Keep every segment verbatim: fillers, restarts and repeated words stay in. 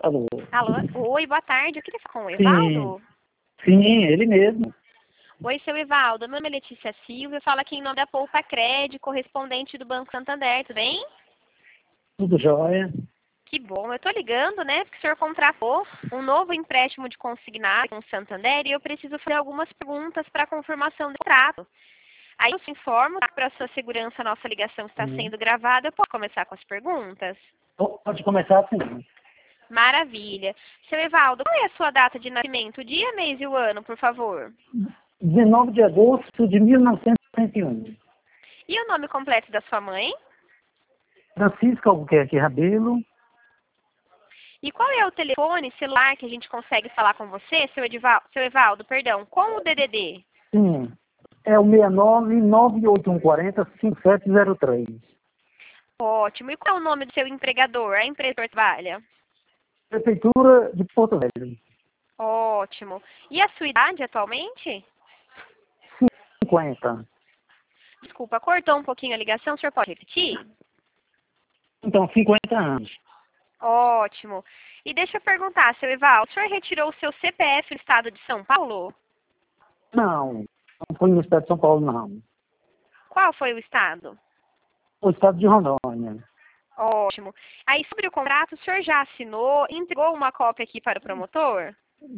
Alô? Alô? Oi, boa tarde. Eu queria falar com o Sim, Evaldo. sim, ele mesmo. Oi, seu Evaldo. Meu nome é Letícia Silva. Eu falo aqui em nome da Poupa Cred, correspondente do Banco Santander. Tudo bem? Tudo jóia? Que bom. Eu tô ligando, né? Porque o senhor contratou um novo empréstimo de consignado com o Santander e eu preciso fazer algumas perguntas para confirmação do contrato. Aí eu te informo que para sua segurança a nossa ligação está Hum. sendo gravada. Eu posso começar com as perguntas? Pode começar assim. Maravilha. Seu Evaldo, qual é a sua data de nascimento? O dia, mês e o ano, por favor. dezenove de agosto de mil novecentos e sessenta e um. E o nome completo da sua mãe? Francisco Albuquerque Rabelo. E qual é o telefone celular que a gente consegue falar com você, seu, Edival, seu Evaldo, perdão, com o D D D? Sim, é o seis nove nove oito um quatro zero cinco sete zero três. Ótimo. E qual é o nome do seu empregador, a empresa que você trabalha? Prefeitura de Porto Velho. Ótimo. E a sua idade atualmente? cinquenta. Desculpa, cortou um pouquinho a ligação, o senhor pode repetir? Então, cinquenta anos. Ótimo. E deixa eu perguntar, seu Evaldo, o senhor retirou o seu C P F do estado de São Paulo? Não, não foi no estado de São Paulo, não. Qual foi o estado? O estado de Rondônia. Ótimo. Aí, sobre o contrato, o senhor já assinou, entregou uma cópia aqui para o promotor?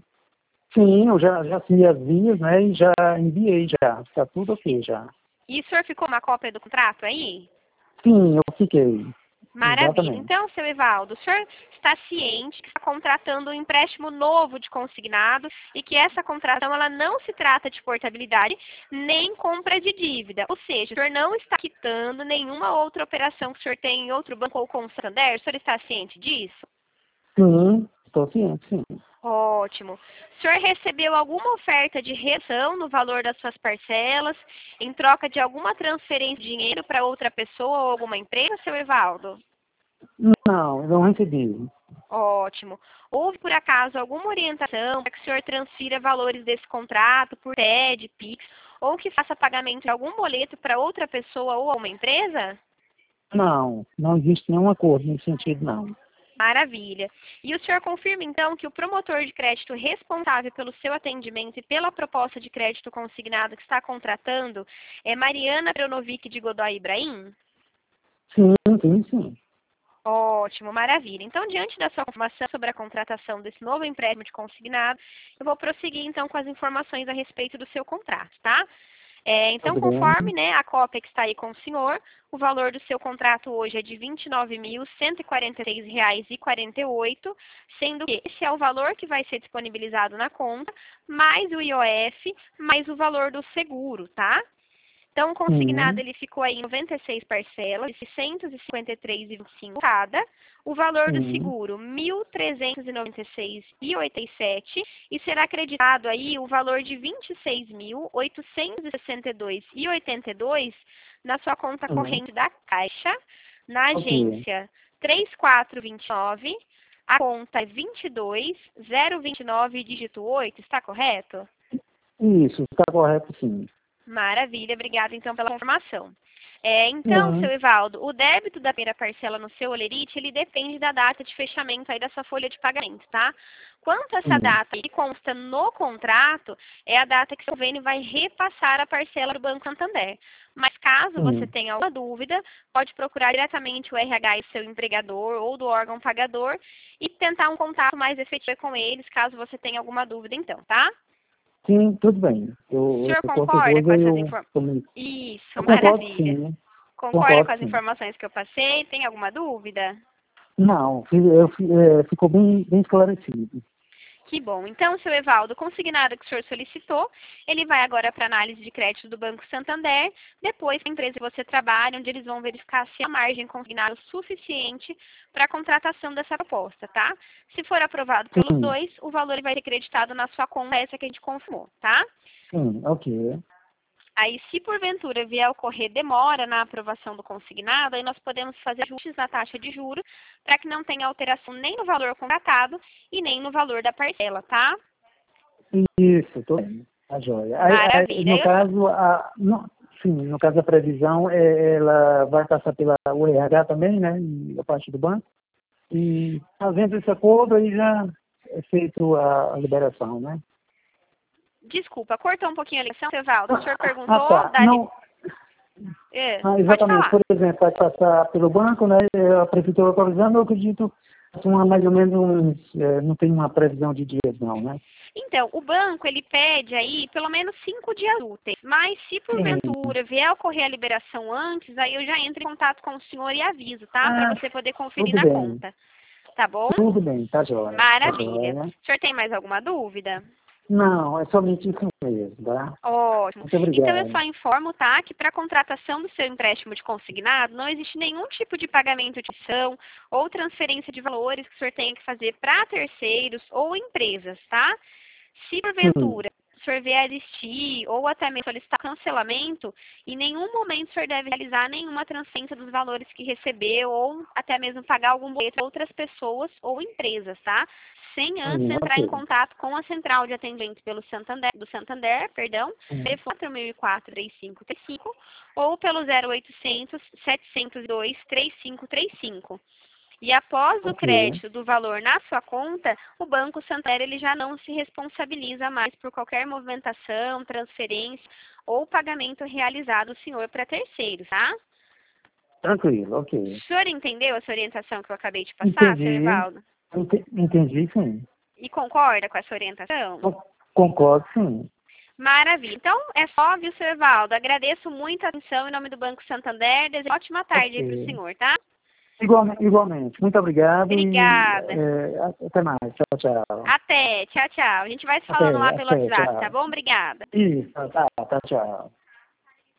Sim, eu já, já assinei as vias, né, e já enviei já. Está tudo ok já. E o senhor ficou com uma cópia do contrato aí? Sim, eu fiquei. Maravilha. Exatamente. Então, seu Evaldo, o senhor está ciente que está contratando um empréstimo novo de consignado e que essa contratação ela não se trata de portabilidade nem compra de dívida. Ou seja, o senhor não está quitando nenhuma outra operação que o senhor tem em outro banco ou com o Santander? O senhor está ciente disso? Sim, estou ciente, sim. Ótimo. O senhor recebeu alguma oferta de redução no valor das suas parcelas em troca de alguma transferência de dinheiro para outra pessoa ou alguma empresa, seu Evaldo? Não, eu não recebi. Ótimo. Houve, por acaso, alguma orientação para que o senhor transfira valores desse contrato por T E D, Pix, ou que faça pagamento de algum boleto para outra pessoa ou a uma empresa? Não, não existe nenhum acordo nesse sentido, não. Maravilha. E o senhor confirma, então, que o promotor de crédito responsável pelo seu atendimento e pela proposta de crédito consignado que está contratando é Mariana Peronovic de Godoy Ibrahim? Sim, sim, sim. Ótimo, maravilha. Então, diante da sua confirmação sobre a contratação desse novo empréstimo de consignado, eu vou prosseguir, então, com as informações a respeito do seu contrato, tá? É, então, Tudo bem. conforme, né, a cópia que está aí com o senhor, o valor do seu contrato hoje é de vinte e nove mil cento e quarenta e seis reais e quarenta e oito centavos, sendo que esse é o valor que vai ser disponibilizado na conta, mais o I O F, mais o valor do seguro, tá? Então, o consignado Sim. ele ficou aí em noventa e seis parcelas, de seiscentos e cinquenta e três reais e vinte e cinco centavos cada. O valor do Sim. seguro, mil trezentos e noventa e seis reais e oitenta e sete centavos. E será acreditado aí o valor de vinte e seis mil oitocentos e sessenta e dois reais e oitenta e dois centavos na sua conta Sim. corrente da Caixa, na Ok. agência três quatro dois nove, a conta é vinte e dois zero vinte e nove, dígito oito, está correto? Isso, está correto, sim. Maravilha, obrigada então pela informação. É, então, Não. seu Evaldo, o débito da primeira parcela no seu Olerite, ele depende da data de fechamento aí da sua folha de pagamento, tá? Quanto a essa Sim. data que consta no contrato, é a data que o convênio vai repassar a parcela do Banco Santander. Mas caso você Sim. tenha alguma dúvida, pode procurar diretamente o R H do seu empregador ou do órgão pagador e tentar um contato mais efetivo com eles, caso você tenha alguma dúvida então, tá? Sim, tudo bem. O Eu, senhor eu, qualquer concorda com coisa essas eu informações? comunico. Isso, Eu concordo, maravilha. sim. Concorda com Concordo, as sim. informações que eu passei? Tem alguma dúvida? Não, fi- eu, fi- é, ficou bem, bem esclarecido. Que bom. Então, seu Evaldo, o consignado que o senhor solicitou, ele vai agora para análise de crédito do Banco Santander, depois a empresa que você trabalha, onde eles vão verificar se a margem consignada é suficiente para a contratação dessa proposta, tá? Se for aprovado pelos Sim, dois, o valor vai ser creditado na sua conta, essa que a gente confirmou, tá? sim, ok. Aí, se porventura vier a ocorrer demora na aprovação do consignado, aí nós podemos fazer ajustes na taxa de juros para que não tenha alteração nem no valor contratado e nem no valor da parcela, tá? Isso, tô bem. Tá joia. Aí, aí, Maravilha. no Eu só... caso, a, no, sim, no caso a previsão, é, ela vai passar pela U R H também, né? E a parte do banco? E fazendo esse acordo, aí já é feito a, a liberação, né? Desculpa, cortou um pouquinho a ligação, Evaldo. O senhor perguntou... Ah, tá. Da... Não, É, ah, pode exatamente. falar. Por exemplo, vai passar pelo banco, né? A prefeitura autorizando, eu acredito, uma, mais ou menos, uns, é, não tem uma previsão de dias, não, né? Então, o banco, ele pede aí pelo menos cinco dias úteis. Mas se Sim. porventura vier a ocorrer a liberação antes, aí eu já entro em contato com o senhor e aviso, tá? Ah, Para você poder conferir tudo na bem. conta. Tá bom? Tudo bem, tá jóia. Maravilha. Tá jóia. O senhor tem mais alguma dúvida? Não, é somente isso mesmo, tá? Ótimo. Muito Então eu obrigado. só informo, tá, que para a contratação do seu empréstimo de consignado não existe nenhum tipo de pagamento de ação ou transferência de valores que o senhor tenha que fazer para terceiros ou empresas, tá? Se porventura o senhor vier a existir ou até mesmo solicitar cancelamento, em nenhum momento o senhor deve realizar nenhuma transferência dos valores que recebeu ou até mesmo pagar algum boleto a outras pessoas ou empresas, tá? Sem antes Hum, entrar ok. em contato com a central de atendimento pelo Santander, do Santander, perdão, Hum. telefone quatro mil e quatro, três cinco três cinco ou pelo zero oitocentos, setecentos e dois, trinta e cinco trinta e cinco. E após o Ok. crédito do valor na sua conta, o Banco Santander ele já não se responsabiliza mais por qualquer movimentação, transferência ou pagamento realizado do senhor para terceiros, tá? Tranquilo, ok. O senhor entendeu essa orientação que eu acabei de passar, senhor Entendi. Evaldo? Ente- Entendi, sim. E concorda com essa orientação? Con- Concordo, sim. Maravilha. Então, é só, viu, senhor Evaldo? Agradeço muito a atenção em nome do Banco Santander. Desejo uma ótima tarde aí para o Ok. senhor, tá? Igualmente, igualmente. Muito obrigado Obrigada. e é, até mais. Tchau, tchau. Até. Tchau, tchau. A gente vai se Até, falando lá pelo até, WhatsApp, tchau. tá bom? Obrigada. Isso, tá, tá, tchau.